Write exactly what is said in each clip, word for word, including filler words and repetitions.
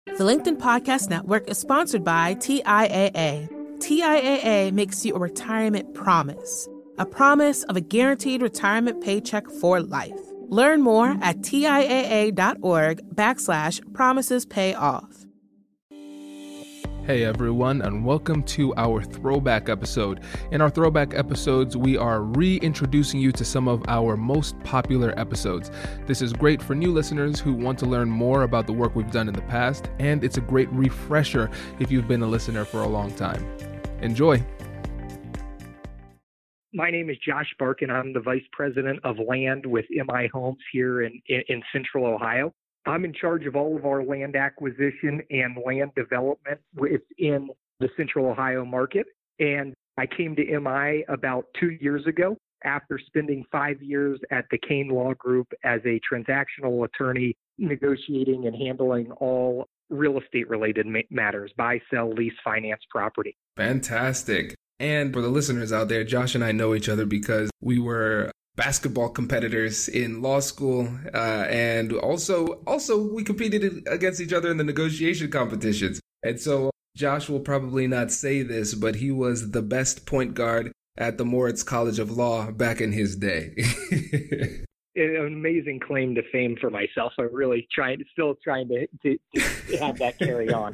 The LinkedIn Podcast Network is sponsored by T I A A. T I A A makes you a retirement promise, a promise of a guaranteed retirement paycheck for life. Learn more at TIAA.org backslash promises pay off. Hey everyone, and welcome to our throwback episode. In our throwback episodes, we are reintroducing you to some of our most popular episodes. This is great for new listeners who want to learn more about the work we've done in the past, and it's a great refresher if you've been a listener for a long time. Enjoy. My name is Josh Barkin. I'm the Vice President of Land with M I Homes here in, in, in Central Ohio. I'm in charge of all of our land acquisition and land development within the Central Ohio market. And I came to M I about two years ago after spending five years at the Kane Law Group as a transactional attorney, negotiating and handling all real estate related ma- matters, buy, sell, lease, finance, property. Fantastic. And for the listeners out there, Josh and I know each other because we were basketball competitors in law school, uh, and also also we competed against each other in the negotiation competitions. And so Josh will probably not say this, but he was the best point guard at the Moritz College of Law back in his day. An amazing claim to fame for myself. I'm really trying, still trying to, to, to have that carry on.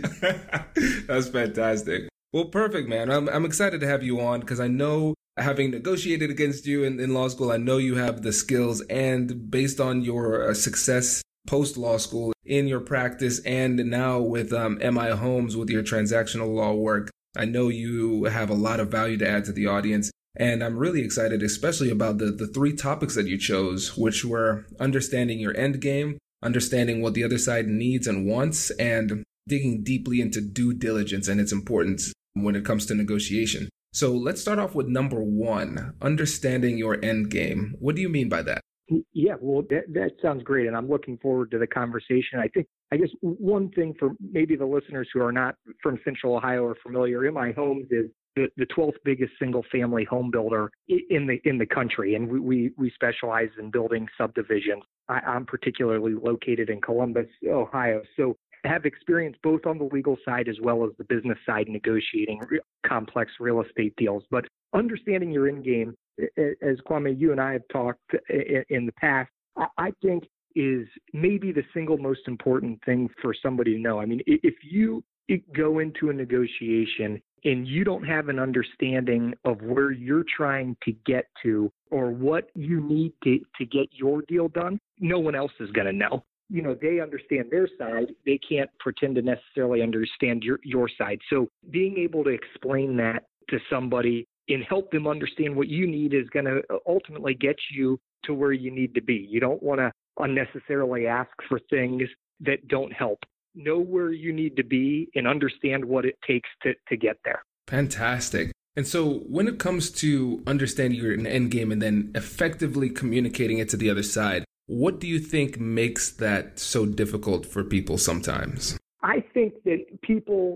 That's fantastic. Well, perfect, man. I'm I'm excited to have you on because I know, having negotiated against you in, in law school, I know you have the skills, and based on your uh, success post-law school in your practice and now with um, M I Homes with your transactional law work, I know you have a lot of value to add to the audience. And I'm really excited, especially about the, the three topics that you chose, which were understanding your end game, understanding what the other side needs and wants, and digging deeply into due diligence and its importance when it comes to negotiation. So let's start off with number one, understanding your end game. What do you mean by that? Yeah, well, that, that sounds great. And I'm looking forward to the conversation. I think, I guess one thing for maybe the listeners who are not from Central Ohio or familiar, M I Homes is the, the twelfth biggest single family home builder in the in the country. And we, we, we specialize in building subdivisions. I, I'm particularly located in Columbus, Ohio. So have experience both on the legal side as well as the business side, negotiating re- complex real estate deals. But understanding your end game, as Kwame, you and I have talked in the past, I think is maybe the single most important thing for somebody to know. I mean, if you go into a negotiation and you don't have an understanding of where you're trying to get to or what you need to, to get your deal done, no one else is going to know. You know, they understand their side. They can't pretend to necessarily understand your, your side. So being able to explain that to somebody and help them understand what you need is going to ultimately get you to where you need to be. You don't want to unnecessarily ask for things that don't help. Know where you need to be and understand what it takes to, to get there. Fantastic. And so when it comes to understanding your end game and then effectively communicating it to the other side, what do you think makes that so difficult for people sometimes? I think that people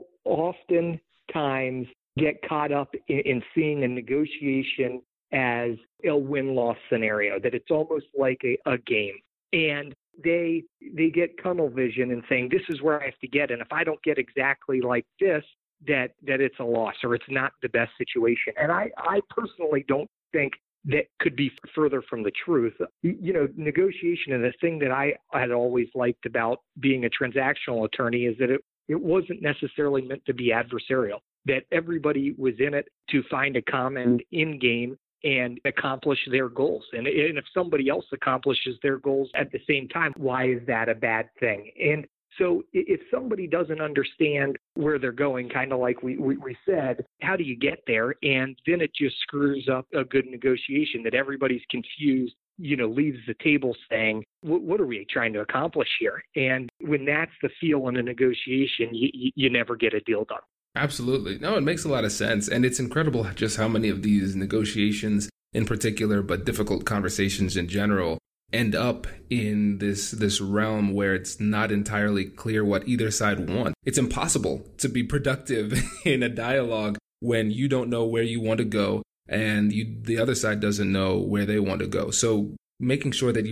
oftentimes get caught up in, in seeing a negotiation as a win-loss scenario, that it's almost like a, a game. And they they get tunnel vision and saying, this is where I have to get. And if I don't get exactly like this, that that it's a loss or it's not the best situation. And I, I personally don't think that could be further from the truth. You know, negotiation, and the thing that I had always liked about being a transactional attorney is that it, it wasn't necessarily meant to be adversarial, that everybody was in it to find a common end game and accomplish their goals. And, and if somebody else accomplishes their goals at the same time, why is that a bad thing? And so if somebody doesn't understand where they're going, kind of like we, we, we said, how do you get there? And then it just screws up a good negotiation, that everybody's confused, you know, leaves the table saying, what are we trying to accomplish here? And when that's the feel in a negotiation, you, you, you never get a deal done. Absolutely. No, it makes a lot of sense. And it's incredible just how many of these negotiations in particular, but difficult conversations in general, end up in this this realm where it's not entirely clear what either side wants. It's impossible to be productive in a dialogue when you don't know where you want to go and you, the other side doesn't know where they want to go. So making sure that you're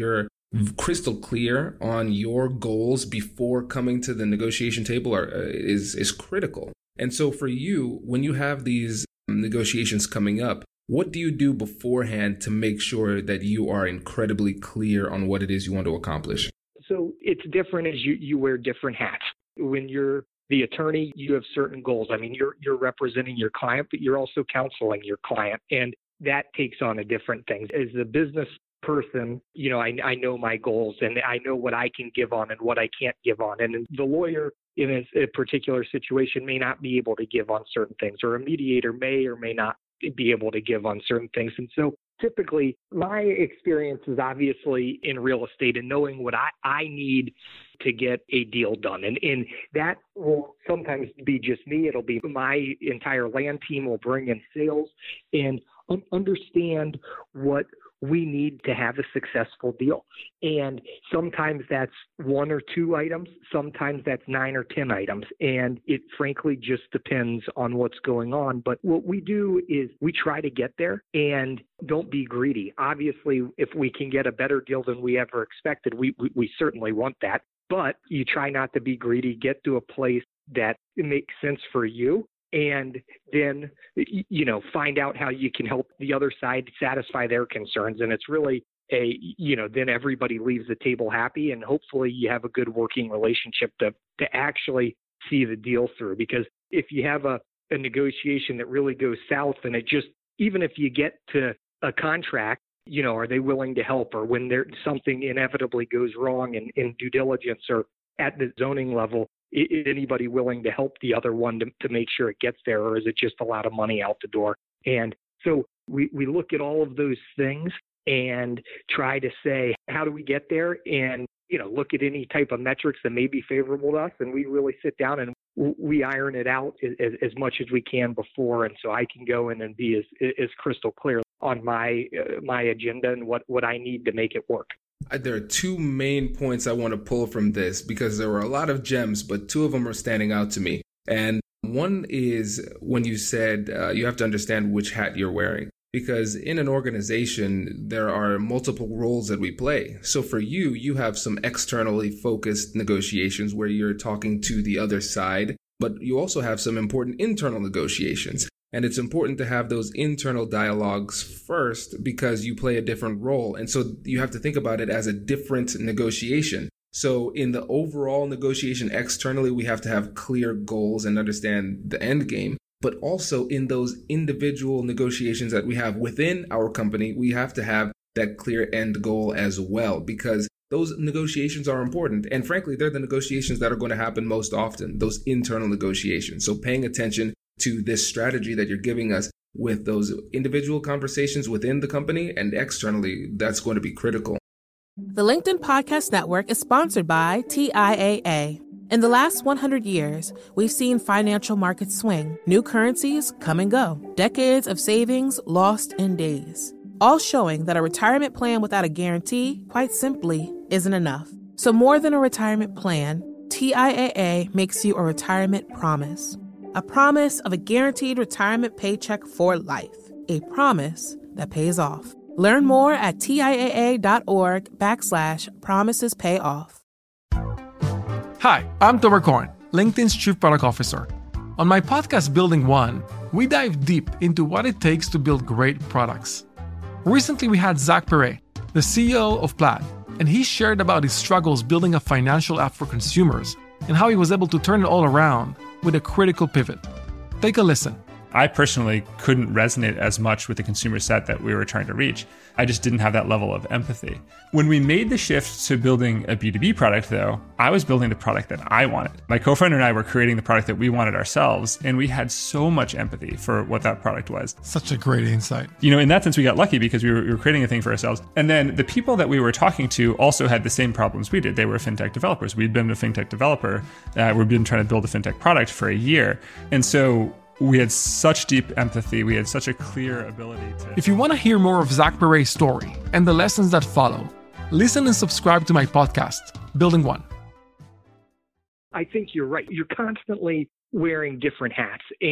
crystal clear on your goals before coming to the negotiation table are, uh, is is critical. And so for you, when you have these negotiations coming up, what do you do beforehand to make sure that you are incredibly clear on what it is you want to accomplish? So it's different as you, you wear different hats. When you're the attorney, you have certain goals. I mean, you're you're representing your client, but you're also counseling your client. And that takes on a different thing. As a business person, you know, I, I know my goals and I know what I can give on and what I can't give on. And the lawyer in a, a particular situation may not be able to give on certain things, or a mediator may or may not be able to give on certain things. And so typically my experience is obviously in real estate and knowing what I, I need to get a deal done. And, and that will sometimes be just me. It'll be my entire land team will bring in sales and un- understand what we need to have a successful deal. And sometimes that's one or two items. Sometimes that's nine or ten items. And it frankly just depends on what's going on. But what we do is we try to get there and don't be greedy. Obviously, if we can get a better deal than we ever expected, we, we, we certainly want that. But you try not to be greedy, get to a place that makes sense for you. And then, you know, find out how you can help the other side satisfy their concerns. And it's really a, you know, then everybody leaves the table happy and hopefully you have a good working relationship to, to actually see the deal through. Because if you have a, a negotiation that really goes south and it just, even if you get to a contract, you know, are they willing to help? Or when there something inevitably goes wrong in, in due diligence or at the zoning level, is anybody willing to help the other one to, to make sure it gets there, or is it just a lot of money out the door? And so we, we look at all of those things and try to say, how do we get there? And, you know, look at any type of metrics that may be favorable to us. And we really sit down and we iron it out as, as much as we can before. And so I can go in and be as, as crystal clear on my, uh, my agenda and what, what I need to make it work. There are two main points I want to pull from this because there were a lot of gems, but two of them are standing out to me. And one is when you said uh, you have to understand which hat you're wearing, because in an organization, there are multiple roles that we play. So for you, you have some externally focused negotiations where you're talking to the other side, but you also have some important internal negotiations. And it's important to have those internal dialogues first because you play a different role. And so you have to think about it as a different negotiation. So in the overall negotiation externally, we have to have clear goals and understand the end game. But also in those individual negotiations that we have within our company, we have to have that clear end goal as well, because those negotiations are important. And frankly, they're the negotiations that are going to happen most often, those internal negotiations. So paying attention to this strategy that you're giving us with those individual conversations within the company and externally, that's going to be critical. The LinkedIn Podcast Network is sponsored by T I A A. In the last one hundred years, we've seen financial markets swing, new currencies come and go, decades of savings lost in days, all showing that a retirement plan without a guarantee, quite simply, isn't enough. So more than a retirement plan, T I A A makes you a retirement promise. A promise of a guaranteed retirement paycheck for life. A promise that pays off. Learn more at TIAA.org backslash promises pay off. Hi, I'm Tomer Cohen, LinkedIn's Chief Product Officer. On my podcast, Building One, we dive deep into what it takes to build great products. Recently, we had Zach Perret, the C E O of Plaid, and he shared about his struggles building a financial app for consumers and how he was able to turn it all around with a critical pivot. Take a listen. I personally couldn't resonate as much with the consumer set that we were trying to reach. I just didn't have that level of empathy. When we made the shift to building a B two B product, though, I was building the product that I wanted. My co-founder and I were creating the product that we wanted ourselves, and we had so much empathy for what that product was. Such a great insight. You know, in that sense, we got lucky because we were, we were creating a thing for ourselves. And then the people that we were talking to also had the same problems we did. They were fintech developers. We'd been a fintech developer. Uh, we'd been trying to build a fintech product for a year. And so we had such deep empathy. We had such a clear ability to... If you want to hear more of Zach Perret's story and the lessons that follow, listen and subscribe to my podcast, Building One. I think you're right. You're constantly wearing different hats. And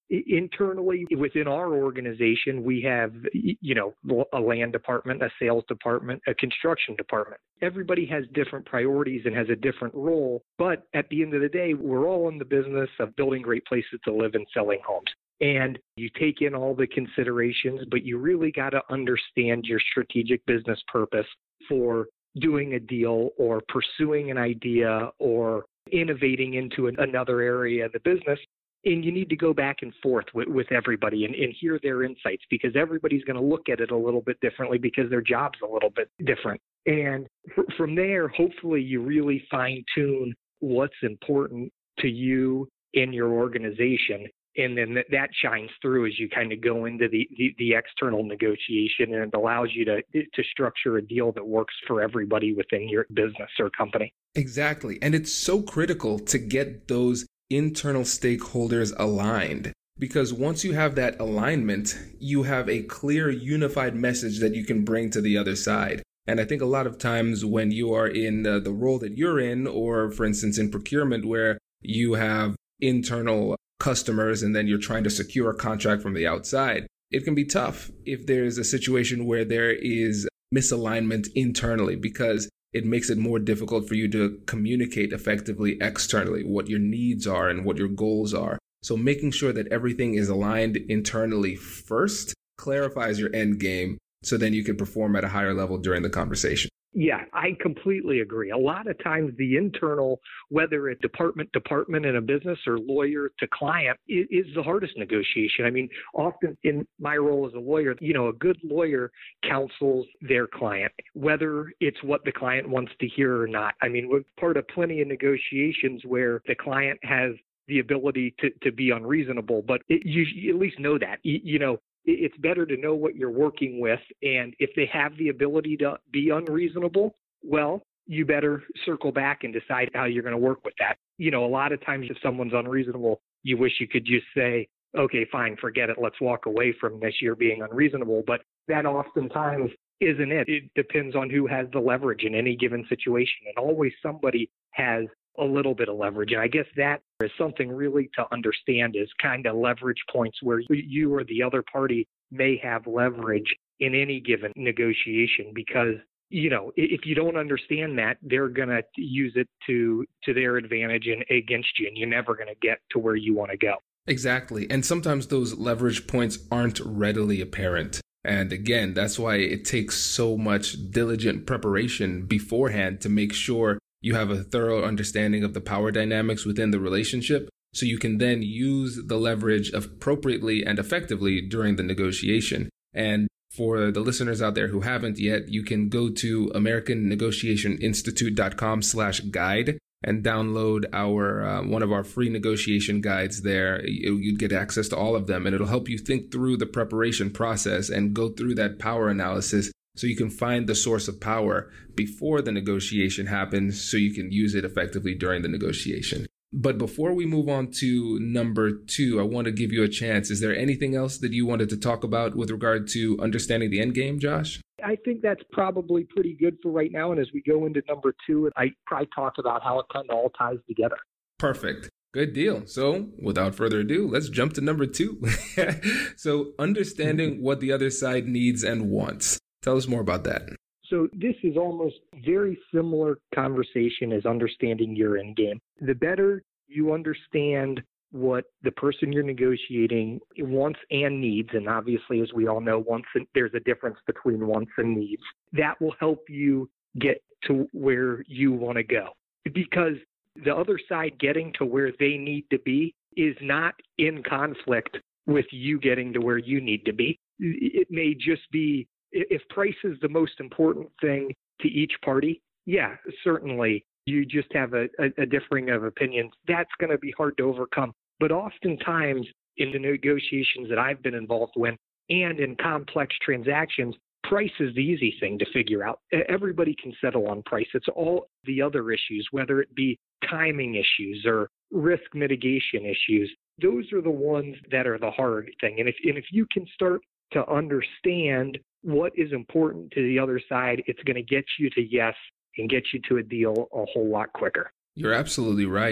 Internally, within our organization, we have, you know, a land department, a sales department, a construction department. Everybody has different priorities and has a different role. But at the end of the day, we're all in the business of building great places to live and selling homes. And you take in all the considerations, but you really got to understand your strategic business purpose for doing a deal or pursuing an idea or innovating into another area of the business. And you need to go back and forth with, with everybody and, and hear their insights, because everybody's going to look at it a little bit differently because their job's a little bit different. And f- from there, hopefully you really fine tune what's important to you in your organization. And then that, that shines through as you kind of go into the, the, the external negotiation, and it allows you to, to structure a deal that works for everybody within your business or company. Exactly. And it's so critical to get those internal stakeholders aligned, because once you have that alignment, you have a clear, unified message that you can bring to the other side. And I think a lot of times when you are in uh, the role that you're in, or for instance, in procurement, where you have internal customers and then you're trying to secure a contract from the outside, it can be tough if there's a situation where there is misalignment internally, because it makes it more difficult for you to communicate effectively externally what your needs are and what your goals are. So making sure that everything is aligned internally first clarifies your end game, so then you can perform at a higher level during the conversation. Yeah, I completely agree. A lot of times the internal, whether it's department, department in a business or lawyer to client, is, is the hardest negotiation. I mean, often in my role as a lawyer, you know, a good lawyer counsels their client, whether it's what the client wants to hear or not. I mean, we're part of plenty of negotiations where the client has the ability to, to be unreasonable, but it, you, you at least know that, you, you know, it's better to know what you're working with. And if they have the ability to be unreasonable, well, you better circle back and decide how you're going to work with that. You know, a lot of times if someone's unreasonable, you wish you could just say, okay, fine, forget it. Let's walk away from this. You're being unreasonable. But that oftentimes isn't it. It depends on who has the leverage in any given situation. And always somebody has a little bit of leverage. And I guess that is something really to understand, is kind of leverage points where you or the other party may have leverage in any given negotiation, because, you know, if you don't understand that, they're going to use it to, to their advantage and against you, and you're never going to get to where you want to go. Exactly. And sometimes those leverage points aren't readily apparent. And again, that's why it takes so much diligent preparation beforehand to make sure you have a thorough understanding of the power dynamics within the relationship, so you can then use the leverage appropriately and effectively during the negotiation. And for the listeners out there who haven't yet, you can go to American Negotiation Institute dot com slash guide and download our uh, one of our free negotiation guides there. You'd get access to all of them, and it'll help you think through the preparation process and go through that power analysis, so you can find the source of power before the negotiation happens, so you can use it effectively during the negotiation. But before we move on to number two, I want to give you a chance. Is there anything else that you wanted to talk about with regard to understanding the end game, Josh? I think that's probably pretty good for right now. And as we go into number two, I probably talk about how it kind of all ties together. Perfect. Good deal. So without further ado, let's jump to number two. So understanding what the other side needs and wants. Tell us more about that. So this is almost very similar conversation as understanding your end game. The better you understand what the person you're negotiating wants and needs, and obviously, as we all know, wants and, there's a difference between wants and needs, that will help you get to where you want to go. Because the other side getting to where they need to be is not in conflict with you getting to where you need to be. It may just be, if price is the most important thing to each party, yeah, certainly you just have a, a, a differing of opinions. That's going to be hard to overcome. But oftentimes in the negotiations that I've been involved with and in complex transactions, price is the easy thing to figure out. Everybody can settle on price. It's all the other issues, whether it be timing issues or risk mitigation issues. Those are the ones that are the hard thing. And if and if you can start to understand what is important to the other side, it's going to get you to yes and get you to a deal a whole lot quicker. You're absolutely right.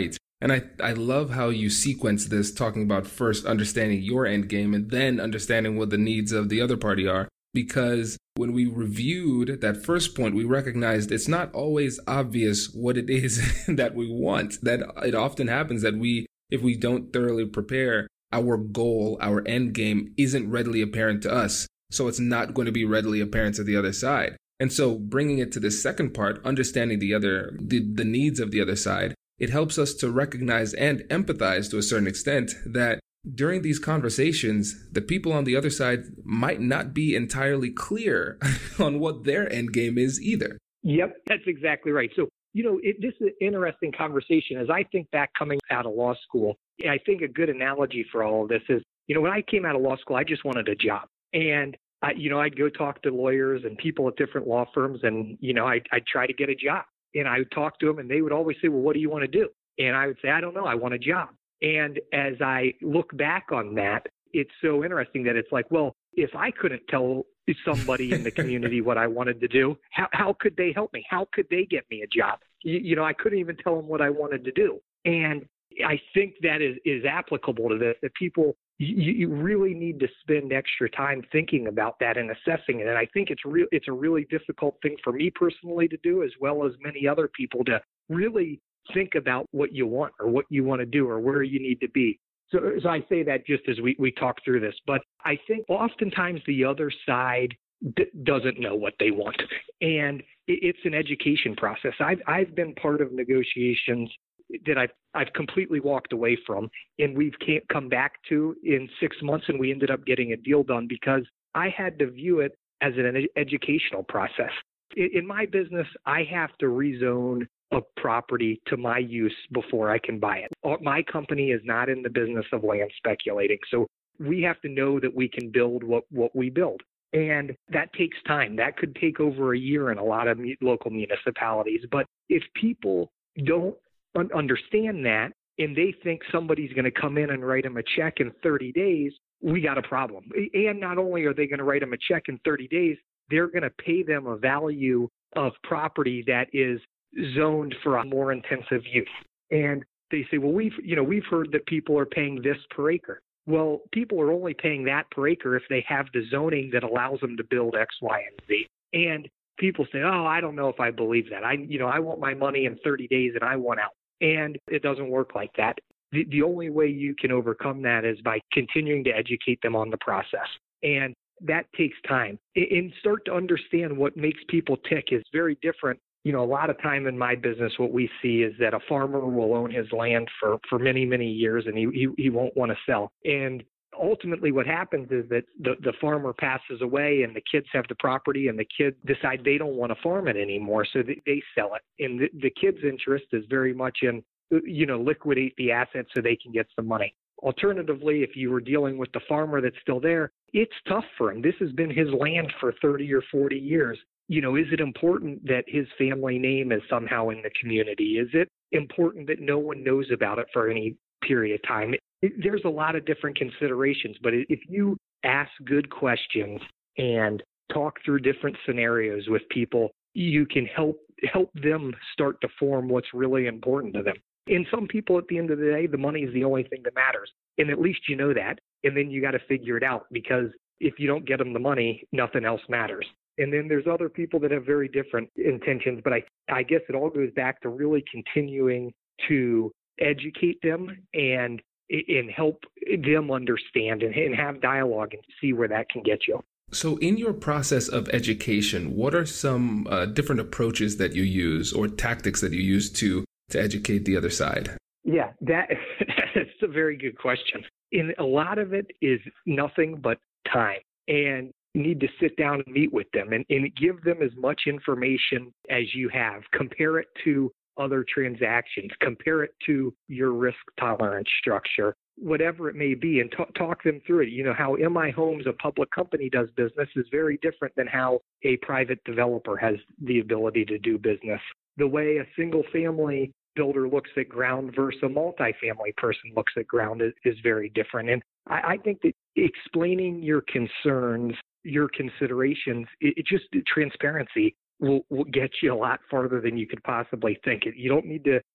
And I, I love how you sequence this, talking about first understanding your end game and then understanding what the needs of the other party are. Because when we reviewed that first point, we recognized it's not always obvious what it is that we want. That it often happens that we, if we don't thoroughly prepare, our goal, our end game isn't readily apparent to us. So it's not going to be readily apparent to the other side. And so bringing it to the second part, understanding the other, the, the needs of the other side, it helps us to recognize and empathize to a certain extent that during these conversations, the people on the other side might not be entirely clear on what their end game is either. Yep, that's exactly right. So, you know, it, this is an interesting conversation. As I think back coming out of law school, I think a good analogy for all of this is, you know, when I came out of law school, I just wanted a job. And, I, you know, I'd go talk to lawyers and people at different law firms and, you know, I'd, I'd try to get a job. And I would talk to them and they would always say, well, what do you want to do? And I would say, I don't know. I want a job. And as I look back on that, it's so interesting that it's like, well, if I couldn't tell somebody in the community what I wanted to do, how, how could they help me? How could they get me a job? You, you know, I couldn't even tell them what I wanted to do. And I think that is, is applicable to this, that people, you, you really need to spend extra time thinking about that and assessing it. And I think it's real, it's a really difficult thing for me personally to do, as well as many other people, to really think about what you want or what you want to do or where you need to be. So, so I say that just as we, we talk through this, but I think oftentimes the other side d- doesn't know what they want. And it, it's an education process. I've, I've been part of negotiations that I've, I've completely walked away from, and we've can't come back to in six months, and we ended up getting a deal done because I had to view it as an ed- educational process. In, in my business, I have to rezone a property to my use before I can buy it. My company is not in the business of land speculating. So we have to know that we can build what, what we build. And that takes time. That could take over a year in a lot of local municipalities. But if people don't un- understand that and they think somebody's going to come in and write them a check in thirty days, we got a problem. And not only are they going to write them a check in thirty days, they're going to pay them a value of property that is zoned for a more intensive use. And they say, well, we've, you know, we've heard that people are paying this per acre. Well, people are only paying that per acre if they have the zoning that allows them to build X, Y, and Z. And people say, oh, I don't know if I believe that. I, you know, I want my money in thirty days and I want out. And it doesn't work like that. The, the only way you can overcome that is by continuing to educate them on the process. And that takes time. And start to understand what makes people tick is very different. You know, a lot of time in my business, what we see is that a farmer will own his land for, for many, many years, and he, he, he won't want to sell. And ultimately what happens is that the, the farmer passes away and the kids have the property, and the kids decide they don't want to farm it anymore, so they, they sell it. And the, the kid's interest is very much in, you know, liquidate the assets so they can get some money. Alternatively, if you were dealing with the farmer that's still there, it's tough for him. This has been his land for thirty or forty years. You know, is it important that his family name is somehow in the community? Is it important that no one knows about it for any period of time? It, there's a lot of different considerations, but if you ask good questions and talk through different scenarios with people, you can help help them start to form what's really important to them. And some people, at the end of the day, the money is the only thing that matters. And at least you know that. And then you got to figure it out, because if you don't get them the money, nothing else matters. And then there's other people that have very different intentions. But I, I guess it all goes back to really continuing to educate them and and help them understand and, and have dialogue and see where that can get you. So in your process of education, what are some uh, different approaches that you use or tactics that you use to to educate the other side? Yeah, that that's a very good question. And a lot of it is nothing but time. And you need to sit down and meet with them and, and give them as much information as you have. Compare it to other transactions. Compare it to your risk tolerance structure, whatever it may be, and t- talk them through it. You know, how M I Homes, a public company, does business is very different than how a private developer has the ability to do business. The way a single family builder looks at ground versus a multifamily person looks at ground is, is very different. And I, I think that explaining your concerns, your considerations, it, it just transparency will, will get you a lot farther than you could possibly think. You don't need to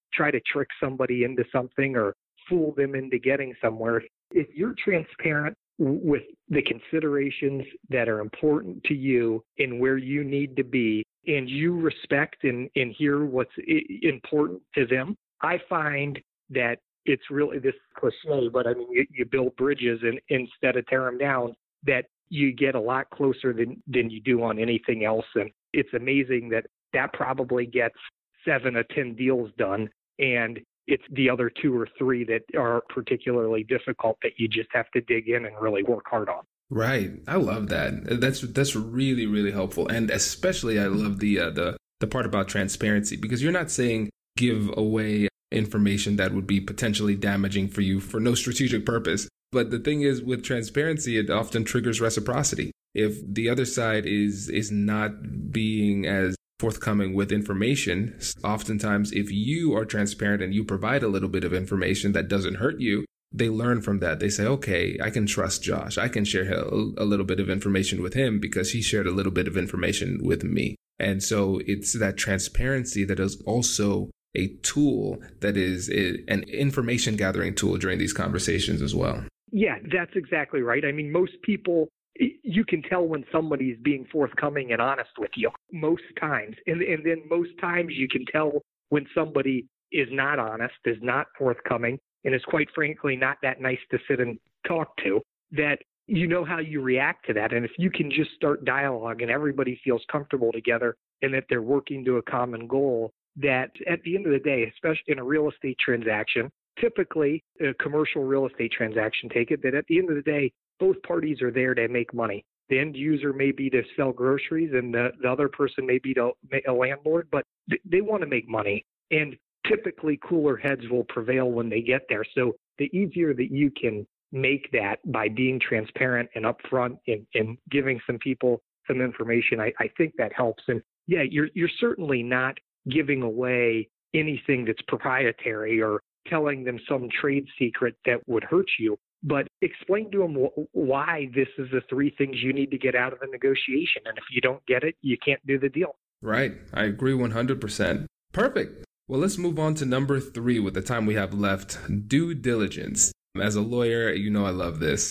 try to trick somebody into something or fool them into getting somewhere. If you're transparent with the considerations that are important to you and where you need to be, and you respect and, and hear what's important to them, I find that it's really this cliche, but I mean, you, you build bridges and instead of tear them down, that you get a lot closer than, than you do on anything else. And it's amazing that that probably gets seven or ten deals done. And it's the other two or three that are particularly difficult that you just have to dig in and really work hard on. Right. I love that. That's that's really, really helpful. And especially I love the uh, the the part about transparency, because you're not saying give away information that would be potentially damaging for you for no strategic purpose. But the thing is, with transparency, it often triggers reciprocity. If the other side is is not being as forthcoming with information, oftentimes if you are transparent and you provide a little bit of information that doesn't hurt you, they learn from that. They say, okay, I can trust Josh. I can share a little bit of information with him because he shared a little bit of information with me. And so it's that transparency that is also a tool that is an information gathering tool during these conversations as well. Yeah, that's exactly right. I mean, most people, you can tell when somebody's being forthcoming and honest with you most times. And, and then most times you can tell when somebody is not honest, is not forthcoming, and is quite frankly not that nice to sit and talk to, that you know how you react to that. And if you can just start dialogue and everybody feels comfortable together and that they're working to a common goal, that at the end of the day, especially in a real estate transaction, typically a commercial real estate transaction, take it, that at the end of the day, both parties are there to make money. The end user may be to sell groceries and the, the other person may be to, a landlord, but th- they want to make money. And typically cooler heads will prevail when they get there. So the easier that you can make that by being transparent and upfront and, and giving some people some information, I, I think that helps. And yeah, you're you're certainly not giving away anything that's proprietary or telling them some trade secret that would hurt you, but explain to them wh- why this is the three things you need to get out of the negotiation. And if you don't get it, you can't do the deal. Right. I agree one hundred percent. Perfect. Well, let's move on to number three with the time we have left, due diligence. As a lawyer, you know I love this.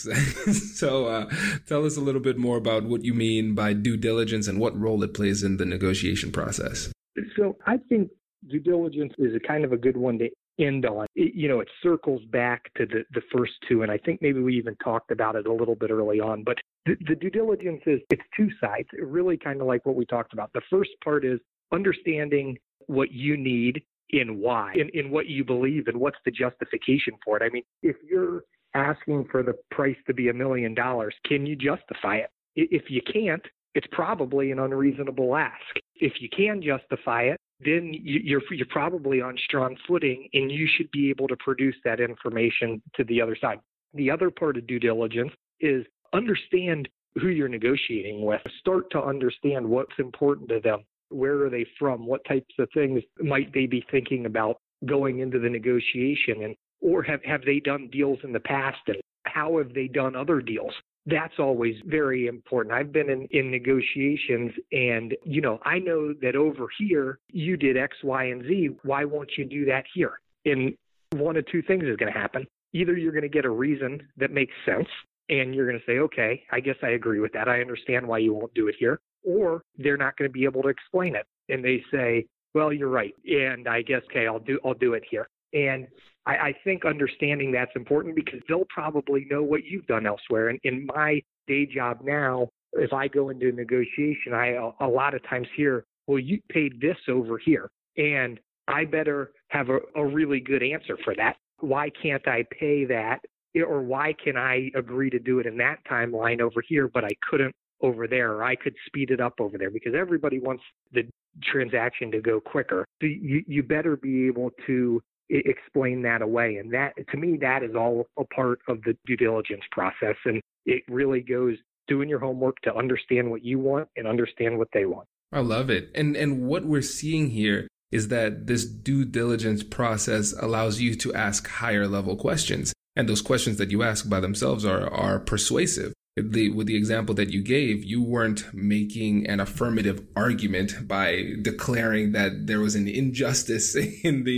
so uh, tell us a little bit more about what you mean by due diligence and what role it plays in the negotiation process. So I think due diligence is a kind of a good one to end on. It, you know, it circles back to the, the first two, and I think maybe we even talked about it a little bit early on, but the, the due diligence is, it's two sides, really kind of like what we talked about. The first part is understanding what you need and why, and, and what you believe and what's the justification for it. I mean, if you're asking for the price to be a million dollars, can you justify it? If you can't, it's probably an unreasonable ask. If you can justify it, then you're you're probably on strong footing and you should be able to produce that information to the other side. The other part of due diligence is understand who you're negotiating with. Start to understand what's important to them. Where are they from? What types of things might they be thinking about going into the negotiation? And or have, have they done deals in the past? And how have they done other deals? That's always very important. I've been in, in negotiations and, you know, I know that over here you did X, Y, and Z. Why won't you do that here? And one of two things is going to happen. Either you're going to get a reason that makes sense and you're going to say, okay, I guess I agree with that. I understand why you won't do it here. Or they're not going to be able to explain it. And they say, well, you're right. And I guess, okay, I'll do, I'll do it here. And I, I think understanding that's important because they'll probably know what you've done elsewhere. And in my day job now, if I go into a negotiation, I a, a lot of times hear, well, you paid this over here. And I better have a, a really good answer for that. Why can't I pay that? Or why can I agree to do it in that timeline over here, but I couldn't over there, or I could speed it up over there, because everybody wants the transaction to go quicker. So you, you better be able to I- explain that away. And that, to me, that is all a part of the due diligence process. And it really goes doing your homework to understand what you want and understand what they want. I love it. And and what we're seeing here is that this due diligence process allows you to ask higher level questions. And those questions that you ask by themselves are are persuasive. The, with the example that you gave, you weren't making an affirmative argument by declaring that there was an injustice in the uh,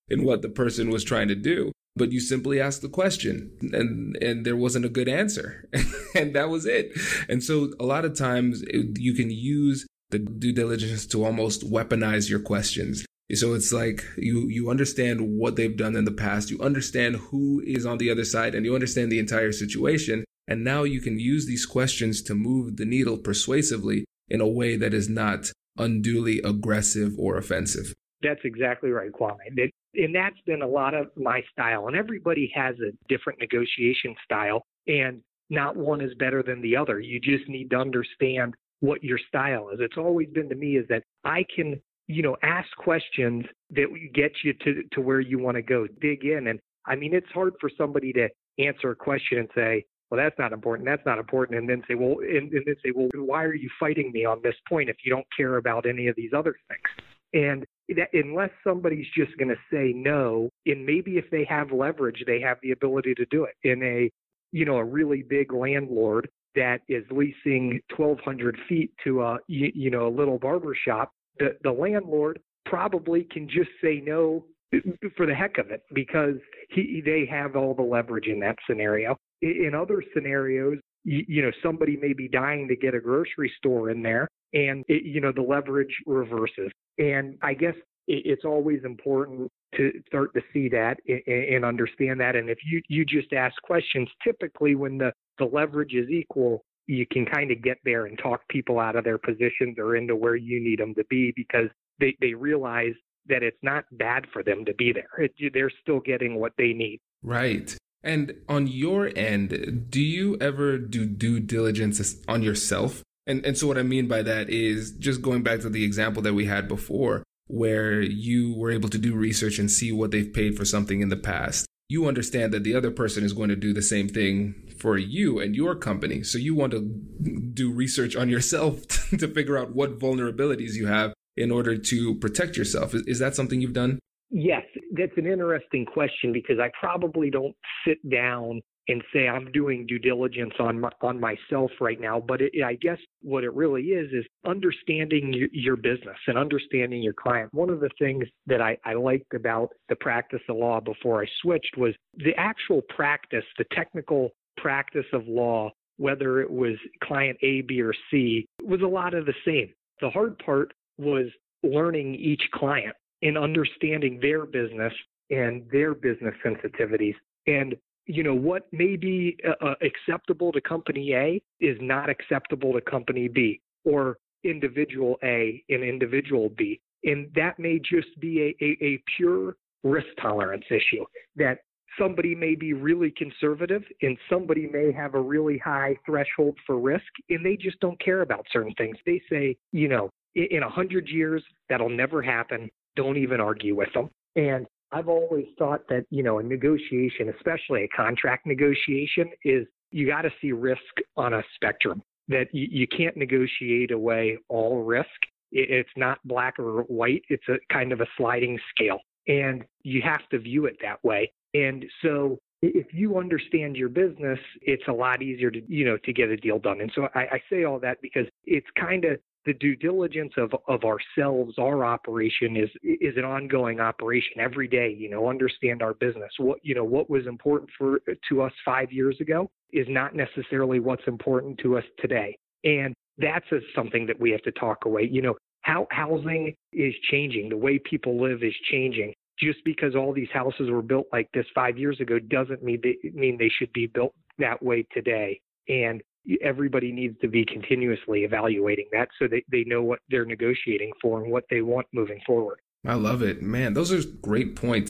in what the person was trying to do. But you simply asked the question and, and there wasn't a good answer. And that was it. And so a lot of times it, you can use the due diligence to almost weaponize your questions. So it's like you, you understand what they've done in the past. You understand who is on the other side and you understand the entire situation. And now you can use these questions to move the needle persuasively in a way that is not unduly aggressive or offensive. That's exactly right, Kwame. And that's been a lot of my style. And everybody has a different negotiation style, and not one is better than the other. You just need to understand what your style is. It's always been to me is that I can, you know, ask questions that get you to, to where you want to go, dig in. And I mean, it's hard for somebody to answer a question and say, well, that's not important, that's not important, and then say, well, and, and then say, well, why are you fighting me on this point if you don't care about any of these other things? And that, unless somebody's just going to say no, and maybe if they have leverage, they have the ability to do it. In a, you know, a really big landlord that is leasing twelve hundred feet to a, you, you know, a little barber shop, the, the landlord probably can just say no for the heck of it because he, they have all the leverage in that scenario. In other scenarios, you, you know, somebody may be dying to get a grocery store in there, and it, you know, the leverage reverses. And I guess it, it's always important to start to see that and, and understand that. And if you, you just ask questions, typically when the, the leverage is equal, you can kind of get there and talk people out of their positions or into where you need them to be because they, they realize that it's not bad for them to be there. It, they're still getting what they need. Right. And on your end, do you ever do due diligence on yourself? And and so what I mean by that is just going back to the example that we had before, where you were able to do research and see what they've paid for something in the past. You understand that the other person is going to do the same thing for you and your company. So you want to do research on yourself to figure out what vulnerabilities you have in order to protect yourself. Is, is that something you've done? Yes, that's an interesting question because I probably don't sit down and say I'm doing due diligence on my, on myself right now. But it, I guess what it really is is understanding your, your business and understanding your client. One of the things that I, I liked about the practice of law before I switched was the actual practice, the technical practice of law, whether it was client A, B, or C, was a lot of the same. The hard part was learning each client and understanding their business and their business sensitivities. And, you know, what may be uh, acceptable to company A is not acceptable to company B, or individual A and individual B. And that may just be a, a, a pure risk tolerance issue, that somebody may be really conservative and somebody may have a really high threshold for risk, and they just don't care about certain things. They say, you know, in a hundred years, that'll never happen. Don't even argue with them. And I've always thought that, you know, a negotiation, especially a contract negotiation, is you got to see risk on a spectrum, that you, you can't negotiate away all risk. It, it's not black or white. It's a kind of a sliding scale, and you have to view it that way. And so if you understand your business, it's a lot easier to, you know, to get a deal done. And so I, I say all that because it's kind of the due diligence of, of ourselves. Our operation is is an ongoing operation every day. You know, understand our business. What you know, what was important for to us five years ago is not necessarily what's important to us today, and that's a, something that we have to talk away. You know, how housing is changing, the way people live is changing. Just because all these houses were built like this five years ago doesn't mean they mean they should be built that way today. And everybody needs to be continuously evaluating that so they, they know what they're negotiating for and what they want moving forward. I love it. Man, those are great points.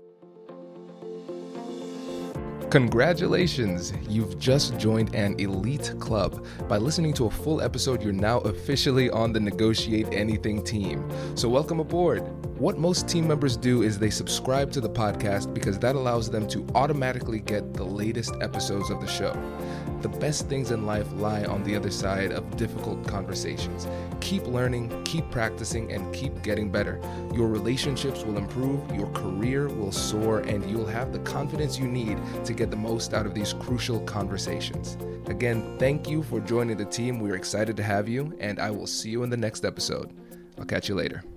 Congratulations! You've just joined an elite club. By listening to a full episode, you're now officially on the Negotiate Anything team. So welcome aboard. What most team members do is they subscribe to the podcast because that allows them to automatically get the latest episodes of the show. The best things in life lie on the other side of difficult conversations. Keep learning, keep practicing, and keep getting better. Your relationships will improve, your career will soar, and you'll have the confidence you need to get the most out of these crucial conversations. Again, thank you for joining the team. We're excited to have you, and I will see you in the next episode. I'll catch you later.